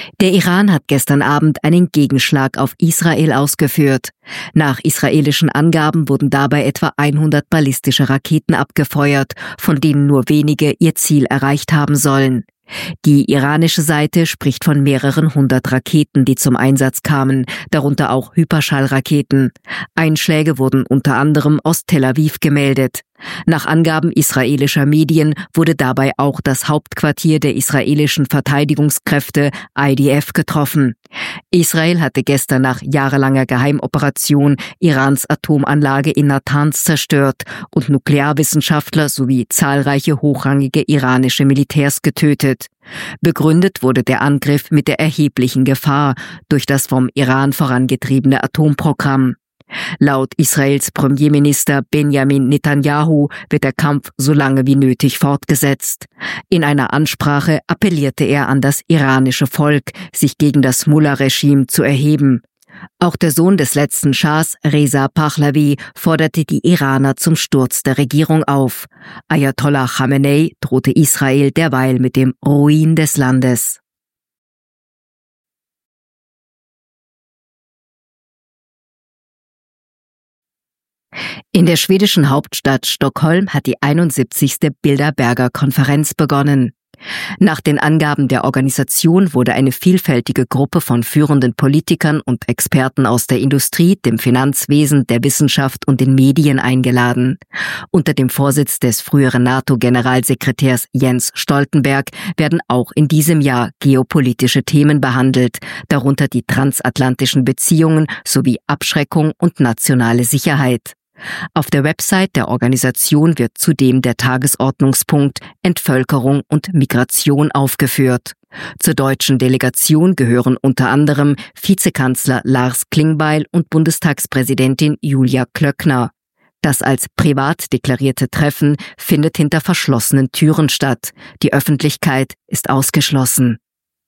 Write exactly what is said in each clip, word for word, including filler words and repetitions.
Der Iran hat gestern Abend einen Gegenschlag auf Israel ausgeführt. Nach israelischen Angaben wurden dabei etwa hundert ballistische Raketen abgefeuert, von denen nur wenige ihr Ziel erreicht haben sollen. Die iranische Seite spricht von mehreren hundert Raketen, die zum Einsatz kamen, darunter auch Hyperschallraketen. Einschläge wurden unter anderem aus Tel Aviv gemeldet. Nach Angaben israelischer Medien wurde dabei auch das Hauptquartier der israelischen Verteidigungskräfte I D F getroffen. Israel hatte gestern nach jahrelanger Geheimoperation Irans Atomanlage in Natanz zerstört und Nuklearwissenschaftler sowie zahlreiche hochrangige iranische Militärs getötet. Begründet wurde der Angriff mit der erheblichen Gefahr durch das vom Iran vorangetriebene Atomprogramm. Laut Israels Premierminister Benjamin Netanyahu wird der Kampf so lange wie nötig fortgesetzt. In einer Ansprache appellierte er an das iranische Volk, sich gegen das Mullah-Regime zu erheben. Auch der Sohn des letzten Schahs, Reza Pahlavi, forderte die Iraner zum Sturz der Regierung auf. Ayatollah Khamenei drohte Israel derweil mit dem Ruin des Landes. In der schwedischen Hauptstadt Stockholm hat die einundsiebzigste Bilderberger-Konferenz begonnen. Nach den Angaben der Organisation wurde eine vielfältige Gruppe von führenden Politikern und Experten aus der Industrie, dem Finanzwesen, der Wissenschaft und den Medien eingeladen. Unter dem Vorsitz des früheren NATO-Generalsekretärs Jens Stoltenberg werden auch in diesem Jahr geopolitische Themen behandelt, darunter die transatlantischen Beziehungen sowie Abschreckung und nationale Sicherheit. Auf der Website der Organisation wird zudem der Tagesordnungspunkt Entvölkerung und Migration aufgeführt. Zur deutschen Delegation gehören unter anderem Vizekanzler Lars Klingbeil und Bundestagspräsidentin Julia Klöckner. Das als privat deklarierte Treffen findet hinter verschlossenen Türen statt. Die Öffentlichkeit ist ausgeschlossen.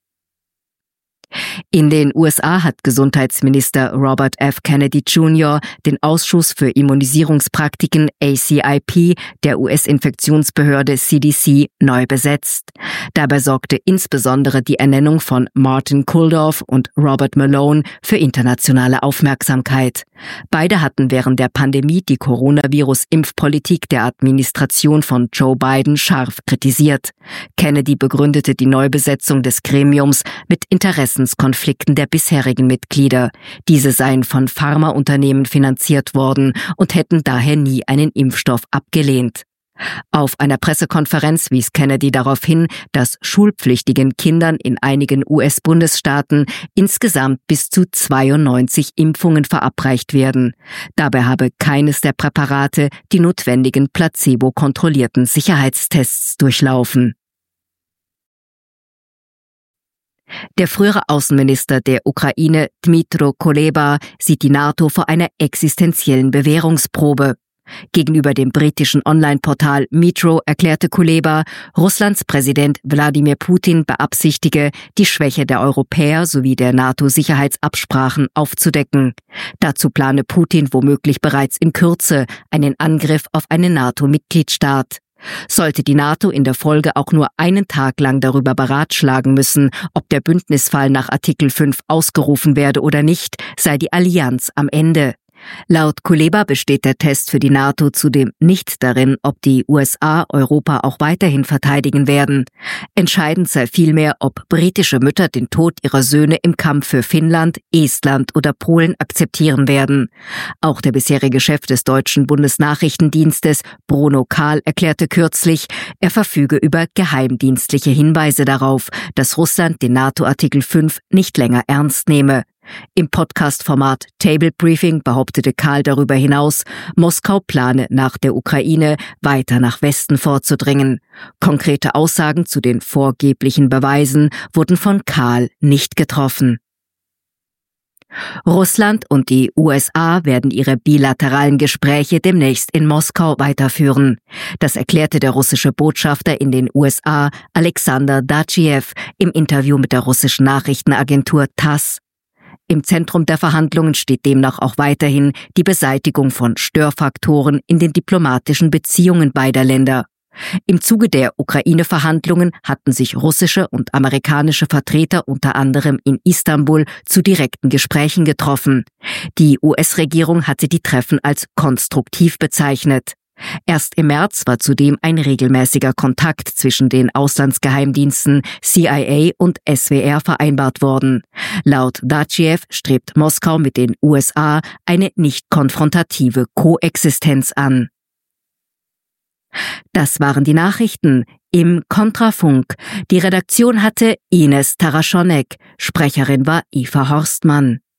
In den U S A hat Gesundheitsminister Robert F. Kennedy Junior den Ausschuss für Immunisierungspraktiken A C I P der U S-Infektionsbehörde C D C neu besetzt. Dabei sorgte insbesondere die Ernennung von Martin Kulldorff und Robert Malone für internationale Aufmerksamkeit. Beide hatten während der Pandemie die Coronavirus-Impfpolitik der Administration von Joe Biden scharf kritisiert. Kennedy begründete die Neubesetzung des Gremiums mit Interessenskonflikten der bisherigen Mitglieder. Diese seien von Pharmaunternehmen finanziert worden und hätten daher nie einen Impfstoff abgelehnt. Auf einer Pressekonferenz wies Kennedy darauf hin, dass schulpflichtigen Kindern in einigen U S-Bundesstaaten insgesamt bis zu zweiundneunzig Impfungen verabreicht werden. Dabei habe keines der Präparate die notwendigen placebo-kontrollierten Sicherheitstests durchlaufen. Der frühere Außenminister der Ukraine, Dmytro Kuleba, sieht die NATO vor einer existenziellen Bewährungsprobe. Gegenüber dem britischen Online-Portal Metro erklärte Kuleba, Russlands Präsident Wladimir Putin beabsichtige, die Schwäche der Europäer sowie der NATO-Sicherheitsabsprachen aufzudecken. Dazu plane Putin womöglich bereits in Kürze einen Angriff auf einen NATO-Mitgliedstaat. Sollte die NATO in der Folge auch nur einen Tag lang darüber beratschlagen müssen, ob der Bündnisfall nach Artikel fünf ausgerufen werde oder nicht, sei die Allianz am Ende. Laut Kuleba besteht der Test für die NATO zudem nicht darin, ob die U S A Europa auch weiterhin verteidigen werden. Entscheidend sei vielmehr, ob britische Mütter den Tod ihrer Söhne im Kampf für Finnland, Estland oder Polen akzeptieren werden. Auch der bisherige Chef des deutschen Bundesnachrichtendienstes, Bruno Kahl, erklärte kürzlich, er verfüge über geheimdienstliche Hinweise darauf, dass Russland den NATO-Artikel fünf nicht länger ernst nehme. Im Podcast-Format Table Briefing behauptete Kahl darüber hinaus, Moskau plane nach der Ukraine weiter nach Westen vorzudringen. Konkrete Aussagen zu den vorgeblichen Beweisen wurden von Kahl nicht getroffen. Russland und die U S A werden ihre bilateralen Gespräche demnächst in Moskau weiterführen. Das erklärte der russische Botschafter in den U S A, Alexander Dachiev, im Interview mit der russischen Nachrichtenagentur TASS. Im Zentrum der Verhandlungen steht demnach auch weiterhin die Beseitigung von Störfaktoren in den diplomatischen Beziehungen beider Länder. Im Zuge der Ukraine-Verhandlungen hatten sich russische und amerikanische Vertreter unter anderem in Istanbul zu direkten Gesprächen getroffen. Die U S-Regierung hatte die Treffen als konstruktiv bezeichnet. Erst im März war zudem ein regelmäßiger Kontakt zwischen den Auslandsgeheimdiensten C I A und S W R vereinbart worden. Laut Dachiew strebt Moskau mit den U S A eine nicht konfrontative Koexistenz an. Das waren die Nachrichten im Kontrafunk. Die Redaktion hatte Ines Taraschonek, Sprecherin war Eva Horstmann.